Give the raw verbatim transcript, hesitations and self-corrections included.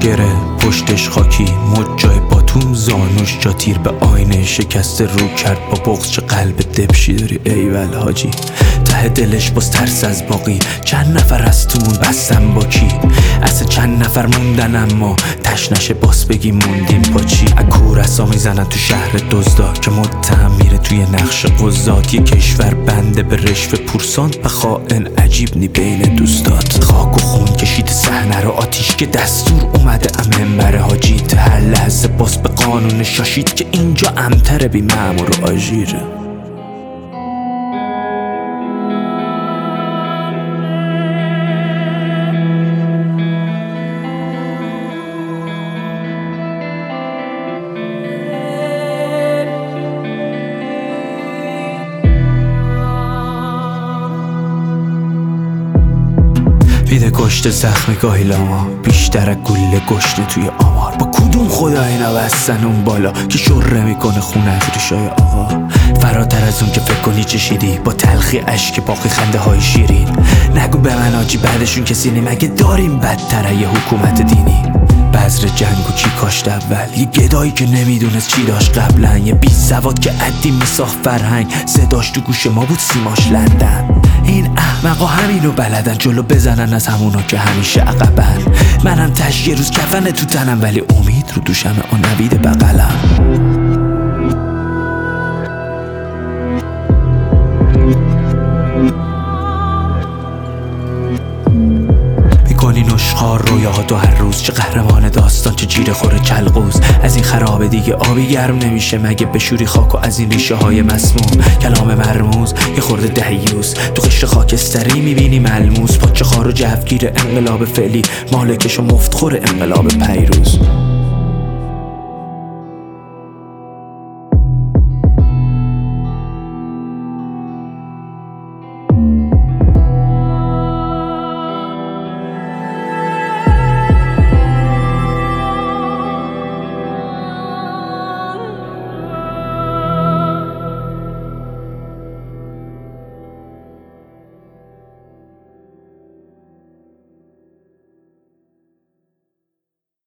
گره پشتش خاکی مد جای باتوم زانوش جا تیر به آینه شکست رو کرد با بغض. چه قلب دبشی داری ایول حاجی. ته دلش باز ترس از باقی. چند نفر از تومون بستن با کی؟ اصلا چند نفر موندن اما تش نشه باس بگی موندیم پا چی؟ اکور اصا میزنن تو شهر دزدا که متهم میره توی نقش قضات. یه کشور بنده به رشوه پورسان و خائن عجیب نی بین دوستات. خاک و خون کشید صحنه رو آتیش که دستور اومده امن بره حاجی. تو هر لحظه باز به قانون شاشید که اینجا امتر بی مأمور و آژیره. میده کشته زخم گاهی لاما بیشتر گله گشنه توی آمار. با کدوم خدا اینا بستن اون بالا که شره میکنه خونه از ریشای آقا؟ فراتر از اون که فکر کنی چشیدی با تلخی اشک باقی خنده های شیرین. نگو به من آجی بعدشون کسی نی مگه داریم بدتر یه حکومت دینی؟ بذر جنگو کی کاشت اول؟ یه گدایی که نمیدونست چی داشت قبلا. یه بی سواد که عدی میساخت فرهنگ صداش تو گوش ما بود سیماش لندن. این احمقا همینو بلدن جلو بزنن از همونا که همیشه عقبن. منم تش یه روز کفنه تو تنم ولی امید رو دوشم آن نوید بغلم. میکنی نشخار رویاها تو هر روز. چه قهرمان داستان چه جیره خوره کلغوز. از این خرابه دیگه آبی گرم نمیشه مگه بشوری خاک و از این ریشه های مسموم. کلام مرموز یه خورده دهیوز تو قشر خاکستری میبینی ملموس. پاچه خار و جوگیر انقلاب فعلی مالکش و مفتخور انقلاب پیروز.